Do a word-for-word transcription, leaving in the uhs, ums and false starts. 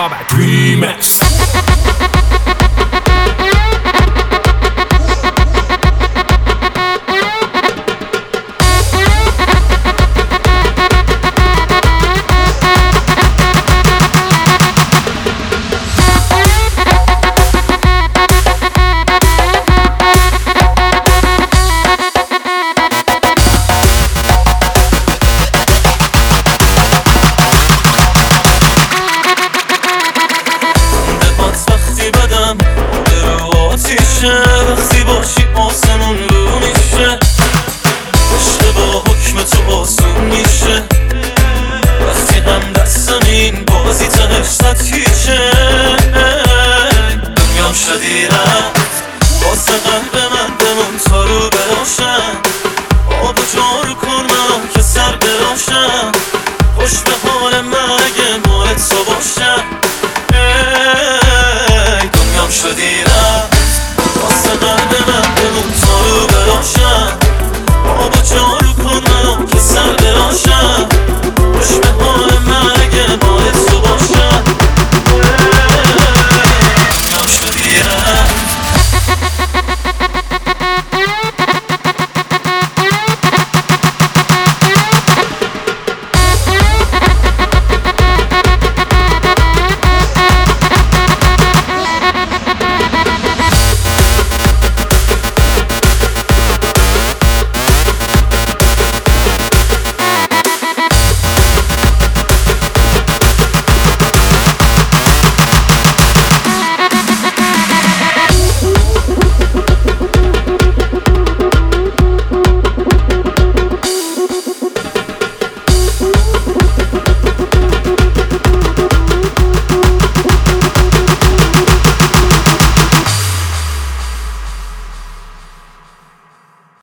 بابک ریمکس. وقتی باشی آسمون رو میشه، عشق با حکم تو آسون میشه. وقتی هم دستم این بازی تنش سطحیشه، دنیام شدی رفت واسه قلب من بمون تا رو براشم. آب و جارو کن منو که سر براشم. خوش